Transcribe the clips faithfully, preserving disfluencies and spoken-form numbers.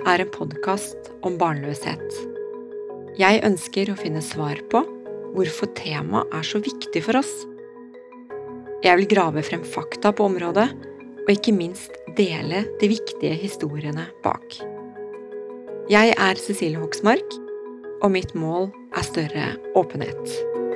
er en podcast om barnløshet. Jeg ønsker å finne svar på hvorfor temaet er så viktig for oss. Jeg vil grave frem fakta på området, og ikke minst dele de viktige historiene bak. Jeg er Cecilie Hoksmark, og mitt mål er større åpenhet.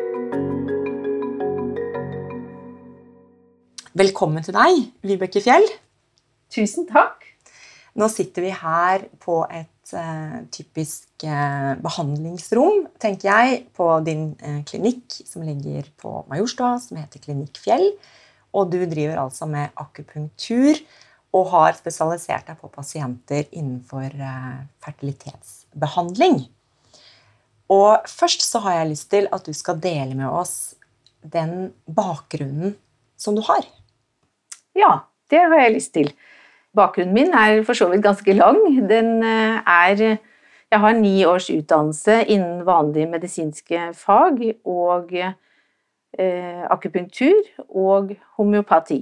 Velkommen til deg, Vibeke Fjell. Tusen takk. Nå sitter vi her på et uh, typisk uh, behandlingsrom, tenker jeg, på din uh, klinikk som ligger på Majorstua, som heter Klinikk Fjell. Og du driver altså med akupunktur og har spesialisert deg på pasienter innenfor uh, fertilitetsbehandling. Og først så har jeg lyst til at du skal dele med oss den bakgrunnen som du har. Ja, det har jeg lyst til. Bakgrunnen min er for så vidt ganske lang. Den er, jeg har ni års utdannelse innen vanlige medisinske fag og eh, akupunktur og homeopati.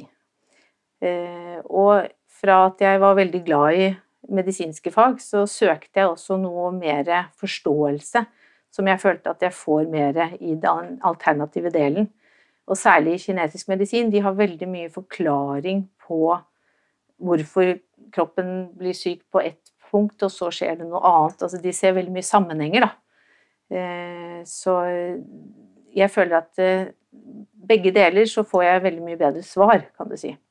Eh, og fra at jeg var veldig glad i medisinske fag, så søkte jeg også noe mer forståelse, som jeg følte at jeg får mer i den alternative delen. Og særlig kinetisk medisin, de har veldig mye forklaring på hvorfor kroppen blir syk på ett punkt, og så skjer det noe annet. Altså, de ser veldig mye sammenhenger, da. Eh, så jeg føler at eh, begge deler så får jeg veldig mye bedre svar, kan du si.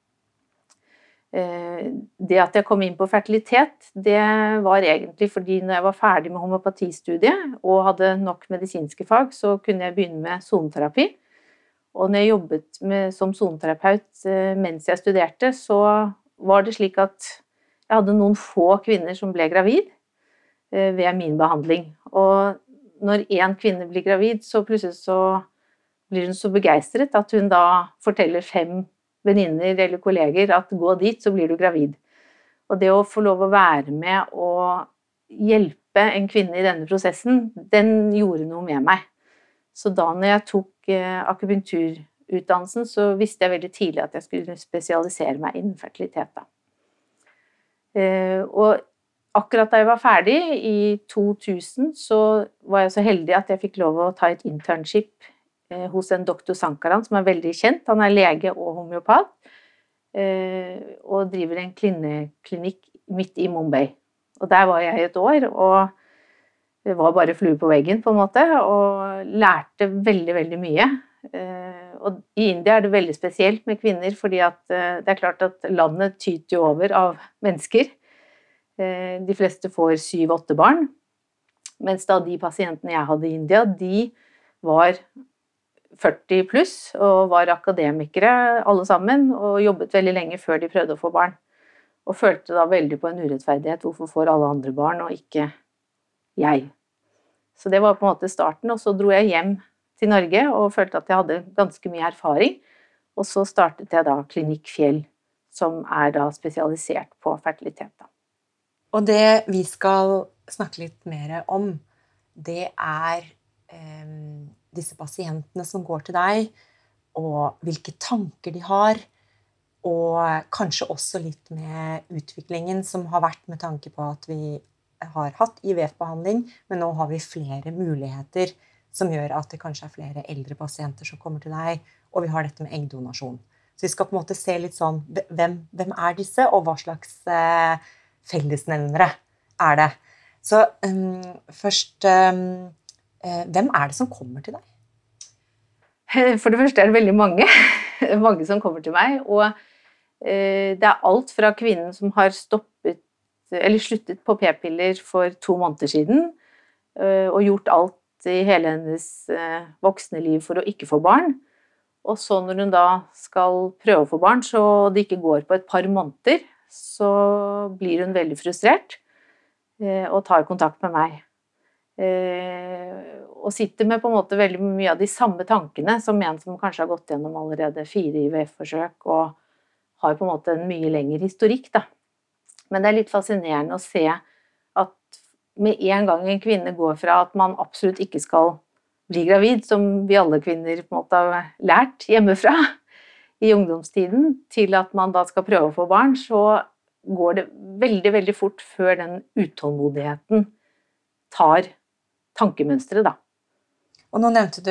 Eh, det at jeg kom inn på fertilitet, det var egentlig fordi når jeg var ferdig med homopatistudiet og hadde nok medisinske fag, så kunne jeg begynne med zoneterapi. Og når jeg jobbet med, som zoneterapeut eh, mens jeg studerte, så var det slik at jeg hadde noen få kvinner som ble gravid eh, ved min behandling. Og når en kvinne blir gravid, så plutselig så blir hun så begeistret at hun da forteller fem venninner eller kolleger at gå dit, så blir du gravid. Og det å få lov å være med og hjelpe en kvinne i denne prosessen, den gjorde noe med meg. Så da når jeg tok eh, akupunkturutdannelsen, så visste jeg veldig tidlig at jeg skulle spesialisere meg innen fertilitet. Da. Eh, og akkurat da jeg var ferdig i to tusen, så var jeg så heldig at jeg fikk lov å ta et internship eh, hos en doktor Sankaran, som er veldig kjent. Han er lege og homeopat, eh, og driver en kvinneklinikk midt i Mumbai. Og der var jeg i et år, og det var bare flue på veggen på en måte, og lærte veldig, veldig mye. Og i India er det veldig spesielt med kvinner, fordi at det er klart at landet tyter jo over av mennesker. De fleste får syv åtte barn, mens da de pasientene jeg hadde i India, de var førti pluss, og var akademikere alle sammen, og jobbet veldig lenge før de prøvde å få barn. Og følte da veldig på en urettferdighet, hvorfor får alle andre barn, og ikke jeg. Så det var på en måte starten, og så dro jeg hjem til Norge og følte at jeg hadde ganske mye erfaring. Og så startet jeg da Klinikk Fjell, som er da spesialisert på fertilitet. Da. Og det vi skal snakke litt mer om, det er eh, disse pasientene som går til deg, og hvilke tanker de har, og kanskje også litt med utviklingen som har vært med tanke på at vi har hatt I V F-behandling, men nå har vi flere muligheter som gjør at det kanskje er flere eldre pasienter som kommer til deg, og vi har dette med eggdonasjon. Så vi skal på en måte se litt sånn, hvem, hvem er disse, og hva slags eh, fellesnevnere er det. Så um, først, um, eh, hvem er det som kommer til deg? For det første er det veldig mange, mange som kommer til meg, og eh, det er alt fra kvinnen som har stoppet eller sluttet på p-piller for to måneder siden, og gjort alt I hele hennes voksne liv for å ikke få barn. Og så når hun da skal prøve å få barn, så det ikke går på et par måneder, så blir hun veldig frustrert og tar kontakt med meg. Og sitter med på en måte veldig mye av de samme tankene som en som kanskje har gått gjennom allerede fire I V F-forsøk, og har på en måte en mye lengre historikk, da. Men det er litt fascinerende å se at med en gang en kvinne går fra at man absolutt ikke skal bli gravid, som vi alle kvinner på en måte har lært hjemmefra I ungdomstiden, til at man da skal prøve å få barn, så går det veldig, veldig fort før den utålmodigheten tar tankemønstret, da. Og nå nevnte du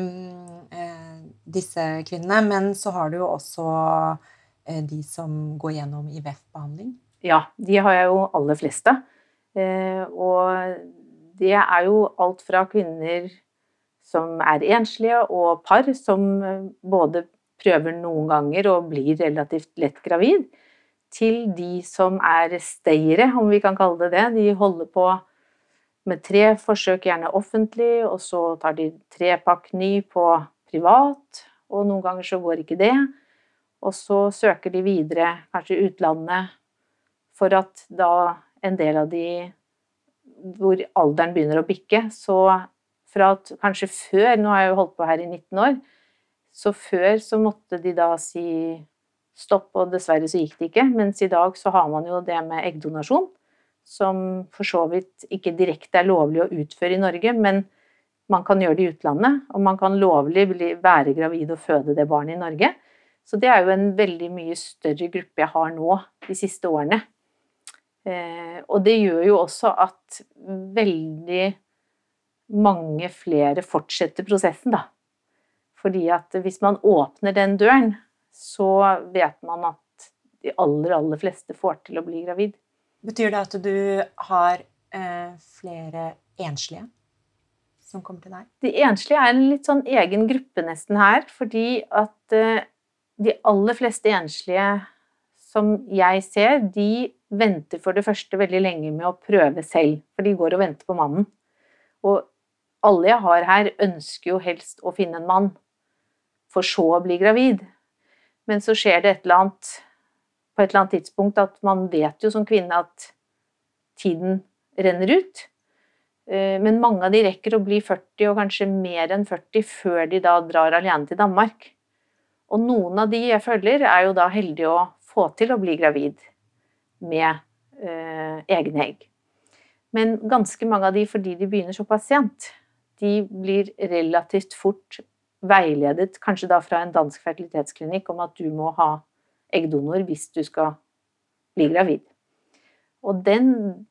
eh, disse kvinnene, men så har du jo også eh, de som går gjennom I V F-behandling. Ja, de har jeg jo aller fleste. Eh, og det er jo alt fra kvinner som er enslige og par som både prøver noen ganger og blir relativt lett gravid, til de som er stayere, om vi kan kalle det det. De holder på med tre forsøk, gjerne offentlig, og så tar de tre pakk ny på privat, og noen ganger så går ikke det. Og så søker de videre, kanskje utlandet, for at da en del av de, hvor alderen begynner å bikke, så fra at kanskje før, nå har jeg jo holdt på her I nitten år, så før så måtte de da si stopp, og dessverre så gikk det ikke, mens I dag så har man jo det med eggdonasjon, som for så vidt ikke direkte er lovlig å utføre I Norge, men man kan gjøre det I utlandet, og man kan lovlig bli, være gravid og føde det barnet I Norge. Så det er jo en veldig mye større gruppe jeg har nå de siste årene. Eh, og det gjør jo også at veldig mange flere fortsetter prosessen, da. Fordi at hvis man åpner den døren, så vet man at de aller, aller fleste får til å bli gravid. Betyr det at du har eh, flere enslige som kommer til deg? De enslige er en litt sånn egen gruppe nesten her, fordi at eh, de aller fleste enslige som jeg ser, de venter for det første veldig lenge med å prøve selv, for de går og venter på mannen. Og alle jeg har her ønsker jo helst å finne en mann, for så å bli gravid. Men så skjer det et eller annet, på et eller annet tidspunkt, at man vet jo som kvinne at tiden renner ut. Men mange av de rekker å bli førti, og kanskje mer enn førti, før de da drar alene til Danmark. Og noen av de jeg følger er jo da heldige å få til å bli gravid med eh, egne egg. Men ganske mange av de, fordi de begynner såpass sent, de blir relativt fort veiledet, kanskje da fra en dansk fertilitetsklinikk, om at du må ha eggdonor hvis du skal bli gravid. Og den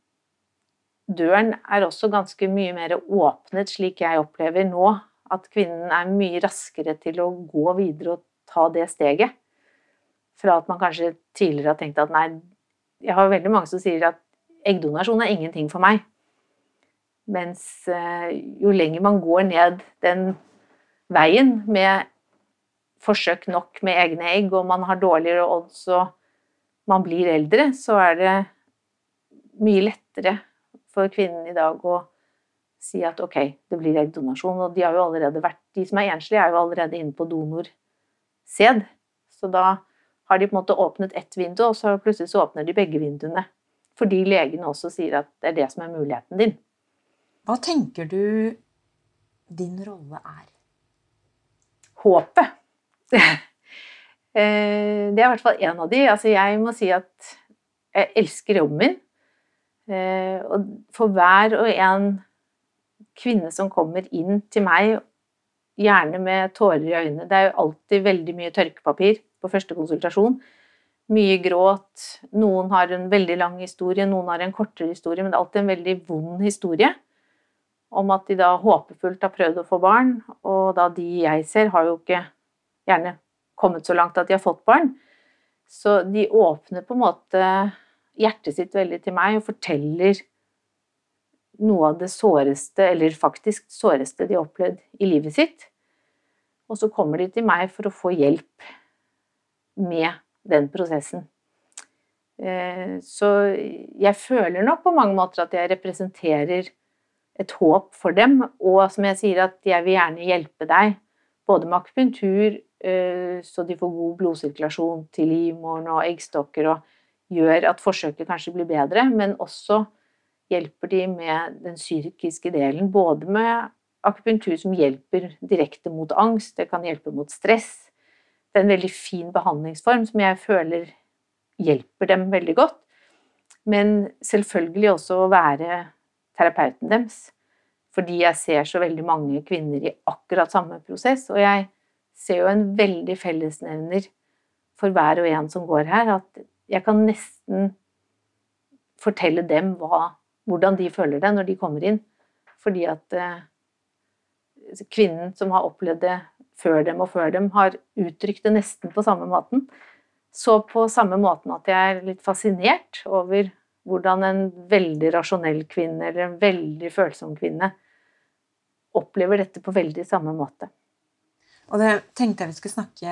døren er også ganske mye mer åpnet, slik jeg opplever nå, at kvinnen er mye raskere til å gå videre og ta det steget. Fra at man kanskje tidligere har tenkt at nei, jeg har veldig mange som sier at eggdonasjon er ingenting for meg. Mens jo lenger man går ned den veien med forsøk nok med egne egg, og man har dårligere odds, og man blir eldre, så er det mye lettere for kvinnen I dag å si at ok, det blir eggdonasjon, og de har jo allerede vært, de som er enslige er jo allerede inne på donorsed, så da har de på en måte åpnet ett vindu, og så plutselig så åpner de begge vinduene, fordi legene også sier at det er det som er muligheten din. Hva tenker du din rolle er? Håpet. Det er I hvert fall en av de. Altså jeg må si at jeg elsker jobben min. Og for hver og en kvinne som kommer inn til meg, gjerne med tårer I øynene, det er jo alltid veldig mye tørkepapir på første konsultasjon. Mye gråt. Noen har en veldig lang historie, noen har en kortere historie, men det er alltid en veldig vond historie. Om at de da håpefullt har prøvd å få barn, og da de jeg ser har jo ikke gjerne kommet så langt at de har fått barn. Så de åpner på en måte hjertet sitt veldig til meg og forteller noe av det såreste, eller faktisk såreste de har opplevd I livet sitt. Og så kommer de til meg for å få hjelp med den prosessen. Så jeg føler nok på mange måter at jeg representerer et håp for dem, og som jeg sier at jeg vil gjerne hjelpe deg, både med akupunktur, så de får god blodsirkulasjon til livmoren og eggstokker, og gjør at forsøket kanskje blir bedre, men også hjelper de med den psykiske delen, både med akupunktur som hjelper direkte mot angst, det kan hjelpe mot stress. Det er en veldig fin behandlingsform som jeg føler hjelper dem veldig godt, men selvfølgelig også å være terapeuten deres, fordi jeg ser så veldig mange kvinner I akkurat samme prosess, og jeg ser jo en veldig fellesnevner for hver og en som går her, at jeg kan nesten fortelle dem hva, hvordan de føler det når de kommer inn. Fordi at eh, kvinnen som har opplevd det før dem og før dem, har uttrykt det nesten på samme måten. Så på samme måten at jeg er litt fascinert over hvordan en veldig rasjonell kvinne, eller en veldig følsom kvinne, opplever dette på veldig samme måte. Og det tenkte jeg vi skulle snakke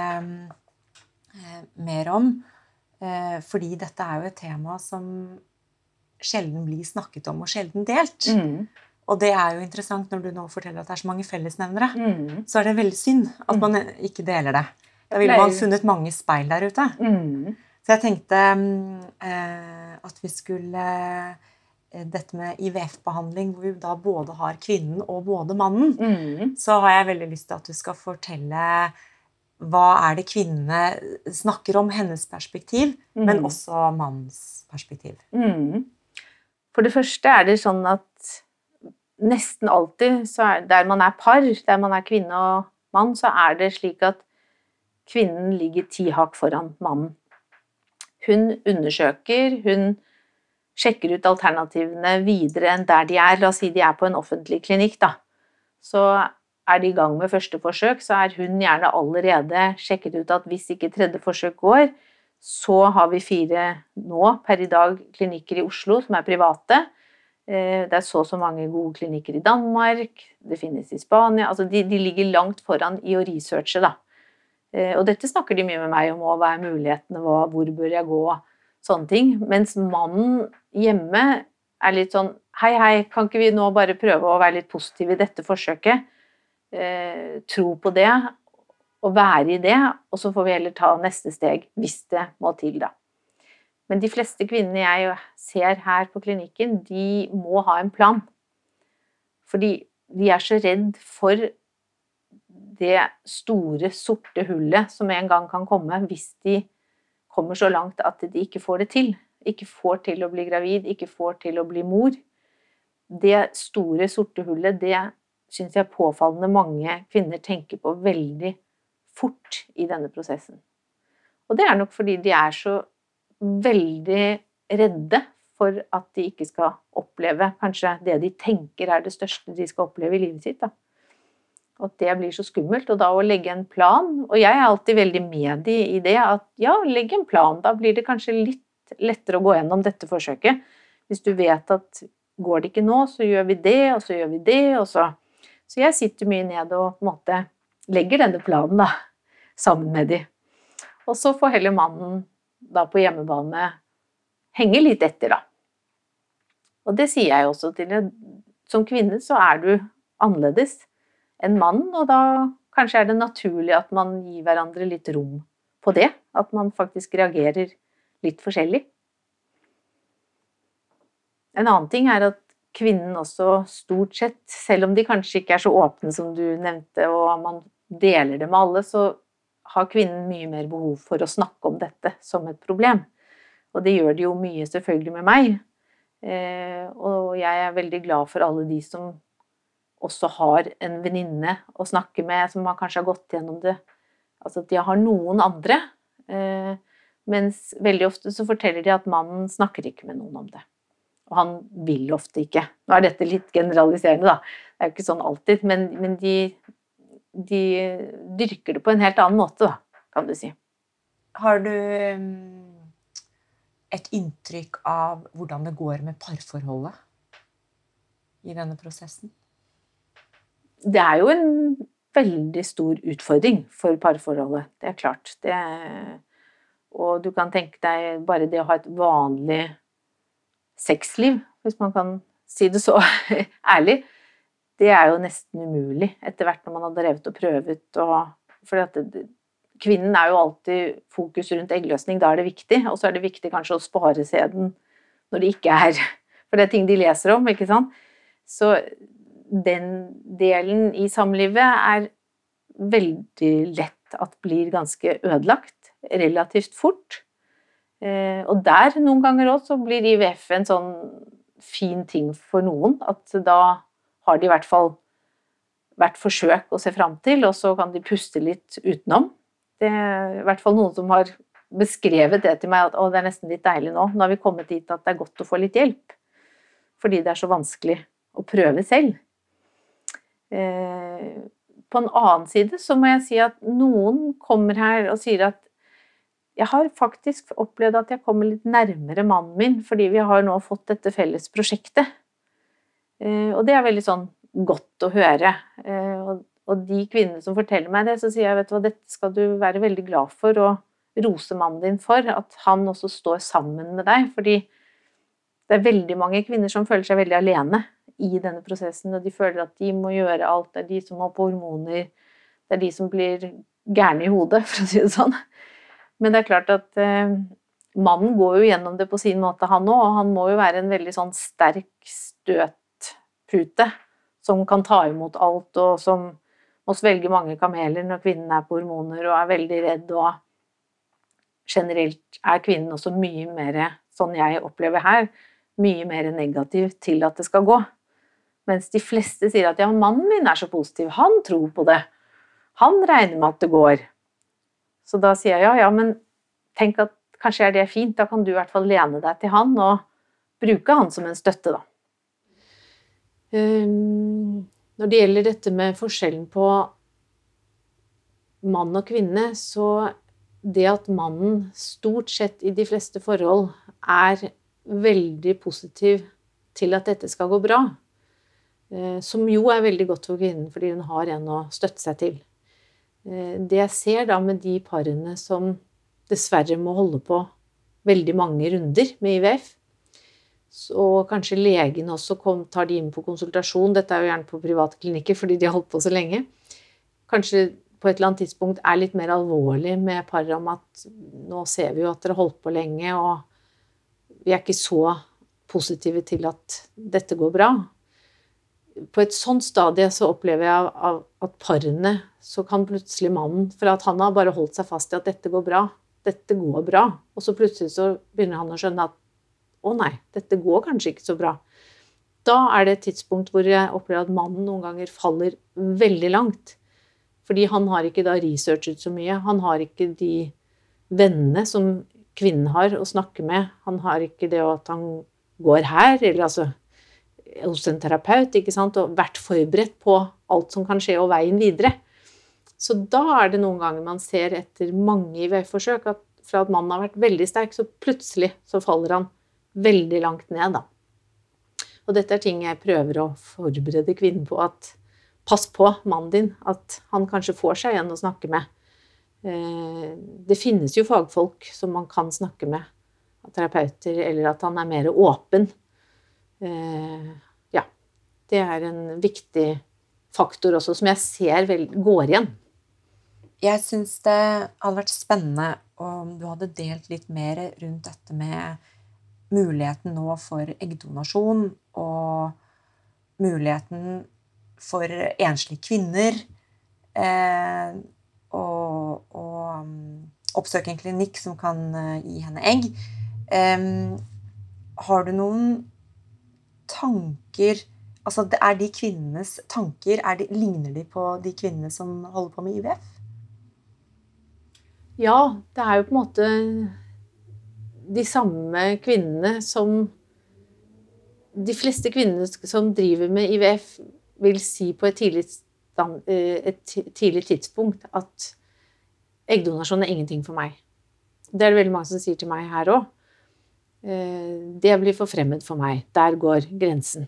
eh, mer om, eh, fordi dette er jo et tema som sjelden blir snakket om og sjelden delt. Mm. Og det er jo interessant når du nå forteller at det er så mange fellesnevnere. Mm. Så er det veldig synd at man ikke deler det. Da ville man funnet mange speil der ute. Mm. Så jeg tenkte eh, at vi skulle eh, dette med I V F-behandling, hvor vi da både har kvinnen og både mannen, Mm. så har jeg veldig lyst til at du skal fortelle hva er det kvinnene snakker om hennes perspektiv, Mm. men også mannens perspektiv. Mm. For det første er det sånn at nesten alltid, så er, der man er par, der man er kvinne og mann, så er det slik at kvinnen ligger ti hakk foran mannen. Hun undersøker, hun sjekker ut alternativene videre enn der de er. La oss si de er på en offentlig klinikk, da. Så er de I gang med første forsøk, så er hun gjerne allerede sjekket ut at hvis ikke tredje forsøk går, så har vi fire nå per I dag klinikker I Oslo som er private. Det er så så mange gode klinikker I Danmark, det finnes I Spania, altså de, de ligger langt foran I å researche da. Og dette snakker de mye med meg om, hva er mulighetene, hva, hvor bør jeg gå, sånne ting. Mens mannen hjemme er litt sånn, hei hei, kan ikke vi nå bare prøve å være litt positive I dette forsøket, eh, tro på det, og være I det, og så får vi heller ta neste steg, hvis det må til da. Men de fleste kvinnene jeg ser her på klinikken, de må ha en plan. Fordi de er så redd for det store, sorte hullet som en gang kan komme hvis de kommer så langt at de ikke får det til. Ikke får til å bli gravid, ikke får til å bli mor. Det store, sorte hullet, det synes jeg påfallende mange kvinner tenker på veldig fort I denne prosessen. Og det er nok fordi de er så veldig redde for at de ikke skal oppleve kanskje det de tenker er det største de skal oppleve I livet sitt da. Og det blir så skummelt, og da å legge en plan, og jeg er alltid veldig med I det, at ja, legg en plan, da blir det kanskje litt lettere å gå gjennom dette forsøket. Hvis du vet at går det ikke nå, så gjør vi det, og så gjør vi det, og så. Så jeg sitter mye ned og på en måte legger denne planen da, sammen med de. Og så får heller mannen da på hjemmebane henge litt etter da. Og det sier jeg også til det. Som kvinne så er du annerledes en mann, og da kanskje er det naturlig at man gir hverandre litt rom på det, at man faktisk reagerer litt forskjellig. En annen ting er at kvinnen også stort sett, selv om de kanskje ikke er så åpne som du nevnte, og man deler det med alle, så har kvinnen mye mer behov for å snakke om dette som et problem. Og det gjør de jo mye selvfølgelig med meg, eh, og jeg er veldig glad for alle de som også har en venninne å snakke med, som kanskje har gått gjennom det. Altså at de har noen andre, eh, mens veldig ofte så forteller de at mannen snakker ikke med noen om det. Og han vil ofte ikke. Nå er dette litt generaliserende da. Det er jo ikke sånn alltid, men, men de, de dyrker det på en helt annen måte da, kan du si. Har du et inntrykk av hvordan det går med parforholdet I denne prosessen? Det er jo en veldig stor utfordring for parforholdet, det er klart. Det, og du kan tenke deg bare det å ha et vanlig sexliv, hvis man kan si det så ærlig, det er jo nesten umulig etter hvert når man har drevet og prøvet. Og, for at det, kvinnen er jo alltid fokus rundt eggløsning, da er det viktig, og så er det viktig kanskje å spare sæden når det ikke er, for det er ting de leser om, ikke sant? Så den delen I samlivet er veldig lett at blir ganske ødelagt, relativt fort. Eh, og der noen ganger også blir I V F en sånn fin ting for noen, at da har de I hvert fall vært forsøk å se frem til, og så kan de puste litt utenom. Det er I hvert fall noen som har beskrevet det til meg, at å, det er nesten litt deilig nå. Nå har vi kommet dit at det er godt å få litt hjelp, fordi det er så vanskelig å prøve selv. Eh, på en annen side så må jeg si at noen kommer her og sier at jeg har faktisk opplevd at jeg kommer litt nærmere mannen min, fordi vi har nå fått dette felles prosjektet. Eh, og det er veldig sånn godt å høre. Eh, og, og de kvinnene som forteller meg det, så sier jeg, vet du hva, dette skal du være veldig glad for, og rose mannen din for, at han også står sammen med deg, fordi det er veldig mange kvinner som føler seg veldig alene i denne prosessen, og de føler at de må gjøre alt, det er de som må på hormoner, det er de som blir gærne i hodet, for å si det sånn. Men det er klart at eh, mannen går jo gjennom det på sin måte han også, og han må jo være en veldig sånn sterk støtpute, som kan ta imot alt, og som må svelge mange kameler når kvinnen er på hormoner, og er veldig redd, og generelt er kvinnen også mye mer, sånn jeg opplever her, mye mer negativ til at det skal gå. Mens de fleste sier at ja, mannen min er så positiv, han tror på det, han regner med at det går. Så da sier jeg ja, ja, men tenk at kanskje er det fint, da kan du i hvert fall lene deg til han og bruke han som en støtte da. Um, når det gjelder dette med forskjellen på mann og kvinne, så det at mannen stort sett i de fleste forhold er veldig positiv til at dette skal gå bra, som jo er veldig godt for kvinnen, fordi hun har en å støtte seg til. Det jeg ser da med de parene som dessverre må holde på veldig mange runder med I V F, og kanskje legen også kom, tar de inn på konsultasjon, dette er jo gjerne på private klinikker fordi de har holdt på så lenge, kanskje på et eller annet tidspunkt er litt mer alvorlig med par om at nå ser vi jo at dere har holdt på lenge, og vi er ikke så positive til at dette går bra. På et sånt stadie så opplever jeg av at parene, så kan plutselig mannen, for at han har bare holdt seg fast i at dette går bra, dette går bra, og så plutselig så begynner han å skjønne at å nei, dette går kanskje ikke så bra. Da er det et tidspunkt hvor jeg opplever at mannen noen ganger faller veldig langt, fordi han har ikke da researchet så mye, han har ikke de vennene som kvinnen har å snakke med, han har ikke det at han går her, eller altså hos en terapeut, ikke sant, og vært forberedt på alt som kan skje og veien videre. Så da er det noen ganger man ser etter mange I V F-forsøk, at fra at mannen har vært veldig sterk, så plutselig så faller han veldig langt ned da. Og dette er ting jeg prøver å forberede kvinnen på, at pass på mannen din, at han kanskje får seg igjen å snakke med. Det finnes jo fagfolk som man kan snakke med, terapeuter, eller at han er mer åpen. Ja, det er en viktig faktor også, som jeg ser vel går igjen. Jeg synes det hadde vært spennende om du hadde delt litt mer rundt dette med muligheten nå for eggdonasjon, og muligheten for enslige kvinner, eh, og, og um, oppsøke en klinikk som kan uh, gi henne egg. Um, har du noen tanker, altså det er de kvinnenes tanker, er de, ligner de på de kvinnene som holder på med I V F? Ja, det er jo på en måte de samme kvinnene som de fleste kvinnene som driver med I V F vil si på et tidlig, et tidlig tidspunkt at eggdonasjon er ingenting for meg. Det er det veldig mange som sier til meg her også. Det blir for fremmed for meg. Der går grensen.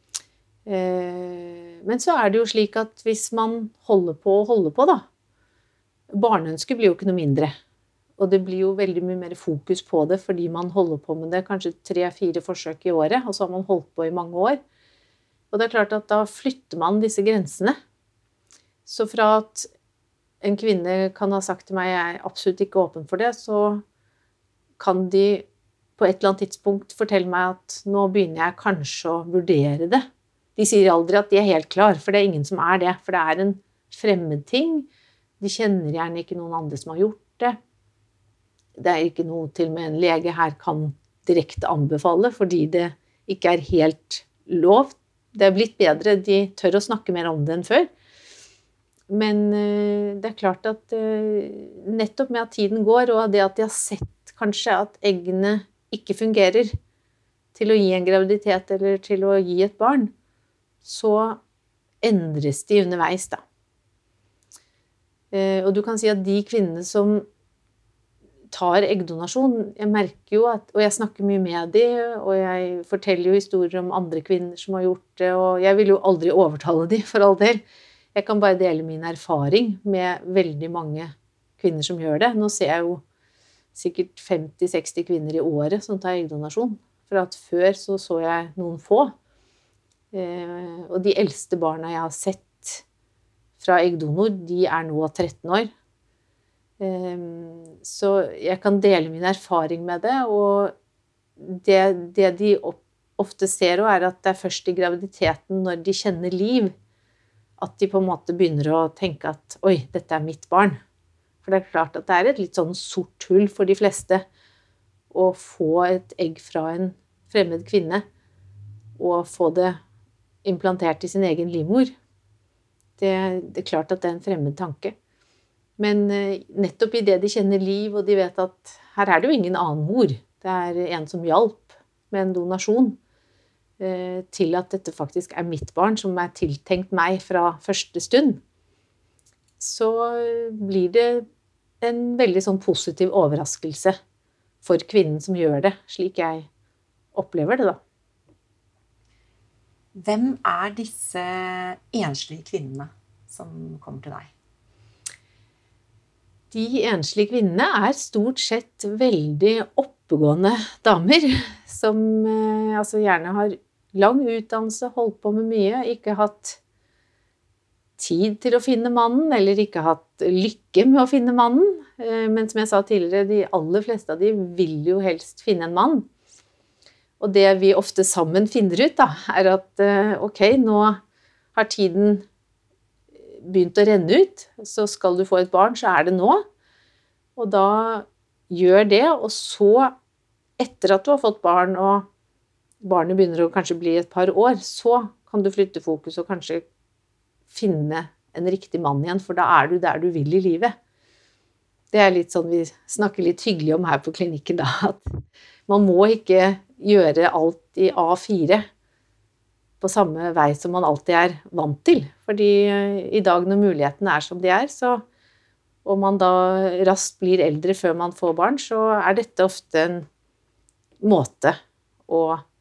Men så er det jo slik at hvis man holder på og holder på da, barneønsket blir jo ikke noe mindre. Og det blir jo veldig mye mer fokus på det, fordi man holder på med det kanskje tre-fire forsøk i året, og så har man holdt på i mange år. Og det er klart at da flytter man disse grensene. Så fra at en kvinne kan ha sagt til meg, jeg er absolutt ikke åpen for det, så kan de på et eller annet tidspunkt fortelle meg at nå begynner jeg kanskje å vurdere det. De sier aldri at de er helt klar, for det er ingen som er det, for det er en fremmed ting. De kjenner gjerne ikke noen andre som har gjort det. Det er ikke noe til med en lege her kan direkte anbefale, fordi det ikke er helt lov. Det er blitt bedre, de tør å snakke mer om det enn før. Men det er klart at nettopp med at tiden går, og det at de har sett kanskje at eggene ikke fungerer til å gi en graviditet eller til å gi et barn, så endres de underveis da. Og du kan si at de kvinnene som tar eggdonasjon, jeg merker jo at, og jeg snakker mye med de, og jeg forteller jo historier om andre kvinner som har gjort det, og jeg vil jo aldri overtale de for all del. Jeg kan bare dele min erfaring med veldig mange kvinner som gjør det. Nå ser jeg jo sikkert femti til seksti kvinner i året som tar eggdonasjon, for at før så så jeg noen få. Eh, og de eldste barna jeg har sett fra eggdonor, de er nå tretten år. Så jeg kan dele min erfaring med det, og det, det de ofte ser også er at det er først i graviditeten når de kjenner liv, at de på en måte begynner å tenke at oi, dette er mitt barn. For det er klart at det er et litt sånn sort hull for de fleste å få et egg fra en fremmed kvinne og få det implantert i sin egen livmor. Det, det er klart at det er en fremmed tanke. Men nettopp i det de kjenner liv, og de vet at her er det jo ingen annen mor. Det er en som hjalp med en donasjon til at dette faktisk er mitt barn, som er tiltenkt meg fra første stund. Så blir det en veldig sånn positiv overraskelse for kvinnen som gjør det, slik jeg opplever det da. Hvem er disse enslige kvinnene som kommer til deg? De enslige kvinnene er stort sett veldig oppegående damer, som eh, altså gjerne har lang utdannelse, holdt på med mye, ikke hatt tid til å finne mannen, eller ikke hatt lykke med å finne mannen. Eh, men som jeg sa tidligere, de aller fleste av de vil jo helst finne en mann. Og det vi ofte sammen finner ut da, er at eh, ok, nå har tiden begynt å renne ut, så skal du få et barn, så er det nå. Og da gjør det, og så etter at du har fått barn, og barnet begynner å kanskje bli et par år, så kan du flytte fokus og kanskje finne en riktig mann igjen, for da er du der du vil i livet. Det er litt sånn vi snakker litt hyggelig om her på klinikken da, at man må ikke gjøre alt i A fire på samme vei som man alltid er vant til. Fordi i dag når mulighetene er som de er, så, og man da raskt blir eldre før man får barn, så er dette ofte en måte å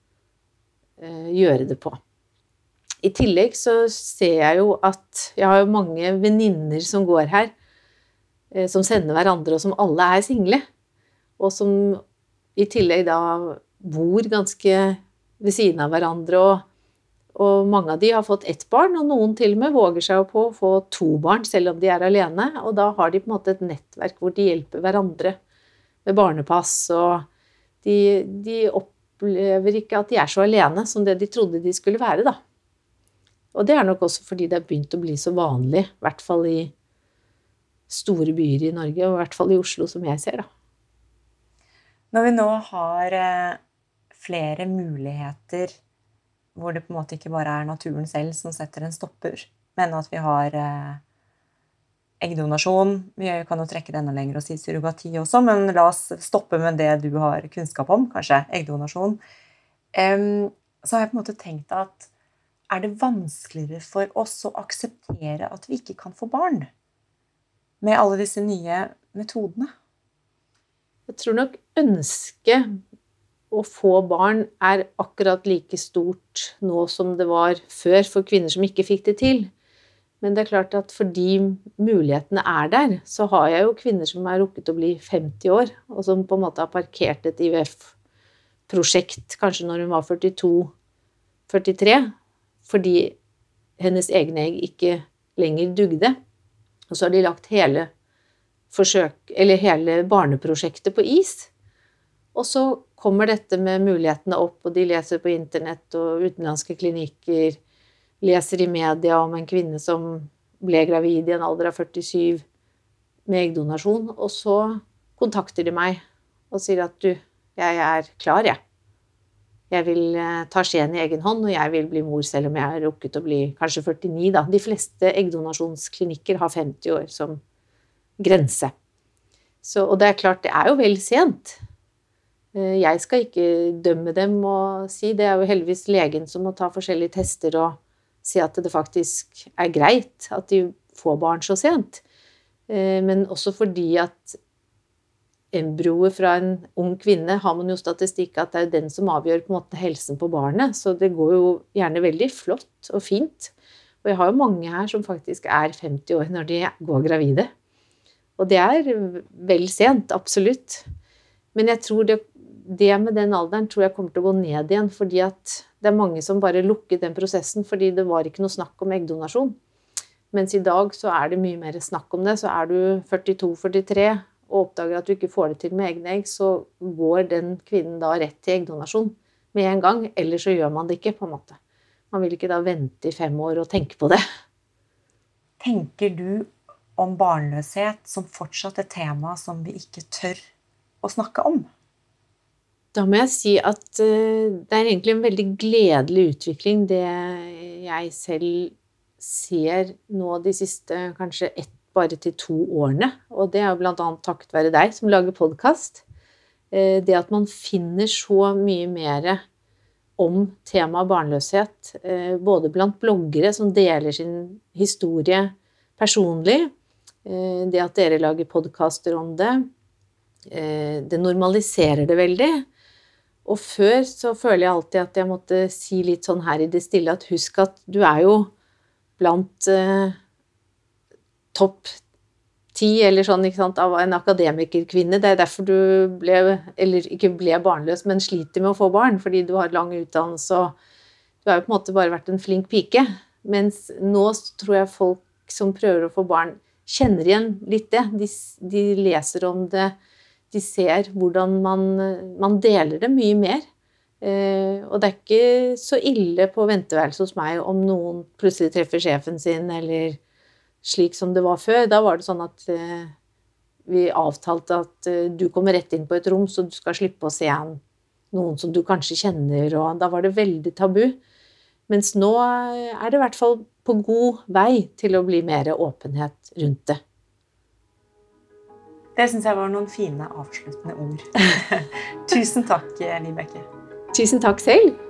eh, gjøre det på. I tillegg så ser jeg jo at jeg har jo mange venninner som går her, eh, som sender hverandre, og som alle er single, og som i tillegg da bor ganske ved siden av hverandre, og Og mange av de har fått ett barn, og noen til og med våger seg på å få to barn, selv om de er alene. Og da har de på en måte et nettverk hvor de hjelper hverandre med barnepass, og de, de opplever ikke at de er så alene som det de trodde de skulle være da. Og det er nok også fordi det er begynt å bli så vanlig, i hvert fall i store byer i Norge, og i hvert fall i Oslo, som jeg ser da. Når vi nå har flere muligheter, hvor det på en måte ikke bare er naturen selv som setter en stopper, men at vi har eh, eggdonasjon. Vi kan jo trekke det enda lenger og si surrogati også, men la oss stoppe med det du har kunnskap om, kanskje eggdonasjon. Um, så har jeg på en måte tenkt at er det vanskeligere for oss å akseptere at vi ikke kan få barn med alle disse nye metodene? Jeg tror nok ønsket å få barn er akkurat like stort nå som det var før for kvinner som ikke fikk det til. Men det er klart at fordi mulighetene er der, så har jeg jo kvinner som er rukket å bli femti år, og som på en måte har parkert et I V F-prosjekt, kanskje når hun var førtito førtitre, fordi hennes egne egg ikke lenger dugde. Og så har de lagt hele, forsøk, eller hele barneprosjektet på is. Og så kommer dette med mulighetene opp, og de leser på internett og utenlandske klinikker, leser i media om en kvinne som ble gravid i en alder av førtisju med eggdonasjon, og så kontakter de meg og sier at du, jeg er klar, jeg. Jeg vil ta skjeen i egen hånd, og jeg vil bli mor selv om jeg har rukket å bli kanskje førtini da. De fleste eggdonasjonsklinikker har femti år som grense. Så, og det er klart, det er jo vel sent. Jeg skal ikke dømme dem og si, det er jo heldigvis legen som må ta forskjellige tester og si at det faktisk er greit at de får barn så sent. Men også fordi at embryoet fra en ung kvinne har man jo statistikk at det er den som avgjør på en måte helsen på barnet, så det går jo gjerne veldig flott og fint. Og jeg har jo mange her som faktisk er femti år når de går gravide. Og det er vel sent, absolutt. Men jeg tror det, det med den alderen tror jeg kommer til å gå ned igjen, fordi at det er mange som bare lukker den prosessen, fordi det var ikke noe snakk om eggdonasjon. Mens i dag så er det mye mer snakk om det, så er du førtito førtitre, og oppdager at du ikke får det til med egne egg, så går den kvinnen da rett til eggdonasjon med en gang, eller så gjør man det ikke på en måte. Man vil ikke da vente i fem år og tenke på det. Tenker du om barnløshet som fortsatt et tema som vi ikke tør å snakke om? Da må jeg si at uh, det er egentlig en veldig gledelig utvikling, det jeg selv ser nå de siste kanskje ett bare til to årene, og det er jo blant annet takket være deg som lager podcast. Det at man finner så mye mer om temaet barnløshet, både blant bloggere som deler sin historie personlig, det at dere lager podcaster om det, det normaliserer det veldig. Og før så føler jeg alltid at jeg måtte si litt sånn her i det stille, at husk at du er jo blant topp ti eller sånn, ikke sant, av en akademikerkvinne. Det er derfor du ble, eller ikke ble barnløs, men sliter med å få barn, fordi du har lang utdannelse, og du har jo på en måte bare vært en flink pike. Mens nå tror jeg folk som prøver å få barn kjenner igjen litt det. De, de leser om det, de ser hvordan man, man deler det mye mer. Eh, og det er ikke så ille på venteværelset hos meg om noen plutselig treffer sjefen sin, eller slik som det var før. Da var det sånn at eh, vi avtalte at eh, du kommer rett inn på et rom, så du skal slippe å se en, noen som du kanskje kjenner, og da var det veldig tabu. Mens nå er det i hvert fall på god vei til å bli mer åpenhet rundt det. Det synes jeg var noen fine avsluttende ord. Tusen takk, Vibeke. Tusen takk selv.